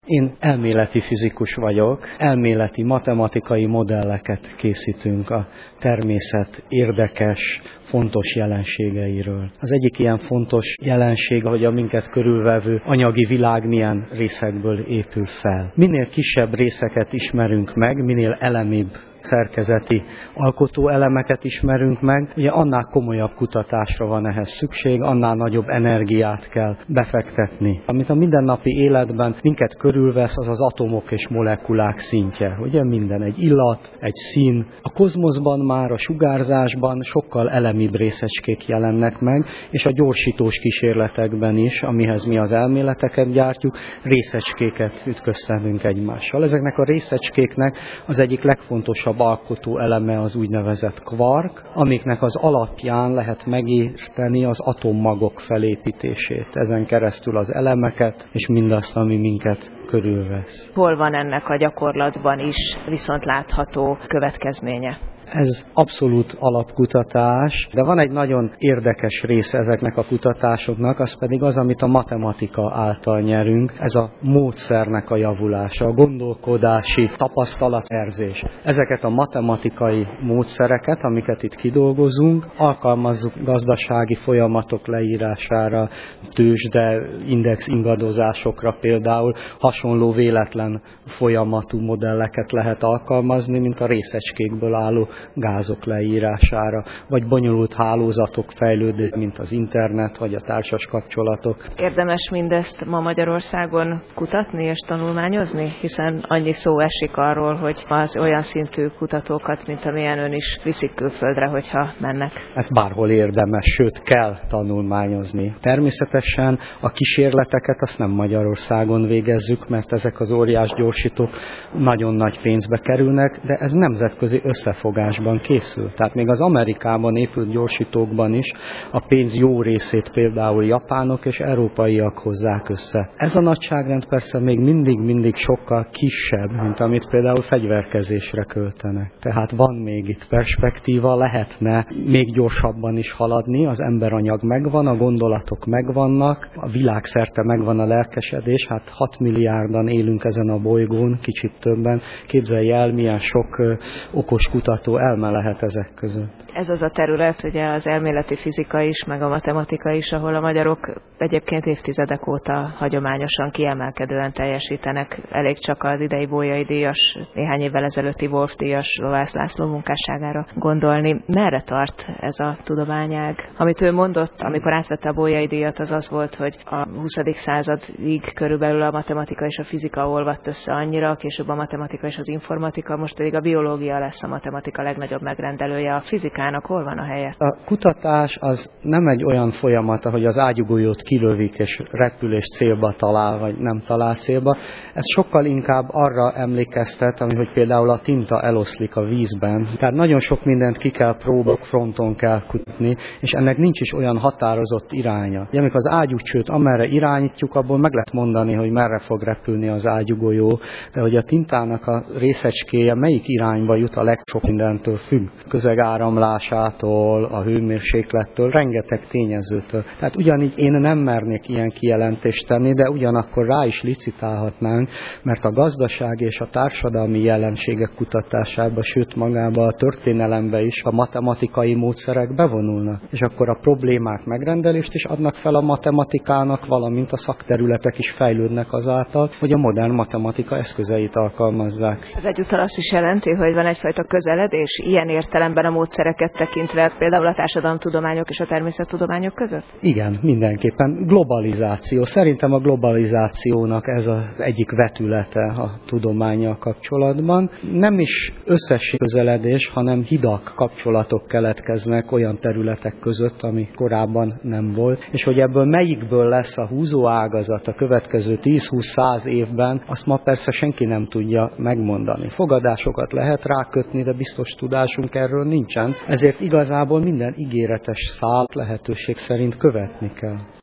Én elméleti fizikus vagyok, elméleti matematikai modelleket készítünk a természet érdekes, fontos jelenségeiről. Az egyik ilyen fontos jelenség, hogy a minket körülvevő anyagi világ milyen részekből épül fel. Minél kisebb részeket ismerünk meg, minél elemibb szerkezeti alkotóelemeket ismerünk meg, ugye annál komolyabb kutatásra van ehhez szükség, annál nagyobb energiát kell befektetni. Amit a mindennapi életben minket körülvesz, az az atomok és molekulák szintje. Ugye minden, egy illat, egy szín. A kozmoszban már a sugárzásban sokkal elemibb részecskék jelennek meg, és a gyorsítós kísérletekben is, amihez mi az elméleteket gyártjuk, részecskéket ütköztetünk egymással. Ezeknek a részecskéknek az egyik legfontosabb alkotó eleme az úgynevezett kvark, amiknek az alapján lehet megérteni az atommagok felépítését. Ezen keresztül az elemeket és mindazt, ami minket körülvesz. Hol van ennek a gyakorlatban is viszont látható következménye? Ez abszolút alapkutatás, de van egy nagyon érdekes része ezeknek a kutatásoknak, az pedig az, amit a matematika által nyerünk, ez a módszernek a javulása, a gondolkodási tapasztalatszerzés. Ezeket a matematikai módszereket, amiket itt kidolgozunk, alkalmazzuk gazdasági folyamatok leírására, tőzsde, index ingadozásokra például, hasonló véletlen folyamatú modelleket lehet alkalmazni, mint a részecskékből álló gázok leírására, vagy bonyolult hálózatok fejlődő, mint az internet, vagy a társas kapcsolatok. Érdemes mindezt ma Magyarországon kutatni és tanulmányozni, hiszen annyi szó esik arról, hogy az olyan szintű kutatókat, mint amilyen ön is viszik külföldre, hogyha mennek. Ezt bárhol érdemes, sőt kell tanulmányozni. Természetesen a kísérleteket azt nem Magyarországon végezzük, mert ezek az óriás gyorsítók nagyon nagy pénzbe kerülnek, de ez nemzetközi összefogásban készül. Tehát még az Amerikában épült gyorsítókban is a pénz jó részét például japánok és európaiak hozzák össze. Ez a nagyságrend persze még mindig sokkal kisebb, mint amit például fegyverkezésre költenek. Tehát van még itt perspektíva, lehetne még gyorsabban is haladni, az emberanyag megvan, a gondolatok megvannak, a világszerte megvan a lelkesedés, hát 6 milliárdan élünk ezen a bolygón, kicsit többen. Képzelj el, milyen sok okos kutató elme lehet ezek között. Ez az a terület, ugye az elméleti fizika is, meg a matematika is, ahol a magyarok egyébként évtizedek óta hagyományosan kiemelkedően teljesítenek. Elég csak az idei Bolyai díjas, néhány évvel ezelőtti Wolf díjas Lovász László munkásságára gondolni. Merre tart ez a tudományág? Amit ő mondott, amikor átvette a Bolyai díjat, az az volt, hogy a 20. századig körülbelül a matematika és a fizika olvadt össze annyira, később a matematika és az informatika, most pedig a biológia lesz a matematika legnagyobb megrendelője. A fizikának hol van a helye? A kutatás az nem egy olyan folyamat, hogy az ágyúgolyót kilövik és repül és célba talál, vagy nem talál célba. Ez sokkal inkább arra emlékeztet, hogy például a tinta eloszlik a vízben. Tehát nagyon sok mindent ki kell próbálni, fronton kell kutatni, és ennek nincs is olyan határozott iránya. Amikor az ágyúcsőt amerre irányítjuk, abból meg lehet mondani, hogy merre fog repülni az ágyúgolyó, de hogy a tintának a részecskéje melyik irányba jut, a legsok mindentől függ. Közegáramlásától, a hőmérséklettől, rengeteg tényezőtől. Tehát ugyanígy én nem mernék ilyen kijelentést tenni, de ugyanakkor rá is licitálhatnánk, mert a gazdaság és a társadalmi jelenségek kutatásába, sőt magába a történelembe is a matematikai módszerek bevonulnak. És akkor a problémák megrendelést is adnak fel a matematikának, valamint a szakterületek is fejlődnek azáltal, hogy a modern matematika eszközeit alkalmazzák. Ez egyúttal azt is jelenti, hogy van egyfajta közeledés ilyen értelemben a módszereket tekintve, például a társadalomtudományok és a természettudományok között? Igen, mindenképpen. Globalizáció. Szerintem a globalizációnak ez az egyik vetülete a tudománnyal kapcsolatban. Nem is összes közeledés, hanem hidak, kapcsolatok keletkeznek olyan területek között, ami korábban nem volt. És hogy ebből melyikből lesz a húzóágazat a következő 10-20-100 évben, azt ma persze senki nem tudja megmondani. Fogadásokat lehet rákötni, de biztos tudásunk erről nincsen. Ezért igazából minden ígéretes szált lehetőség szerint követni kell.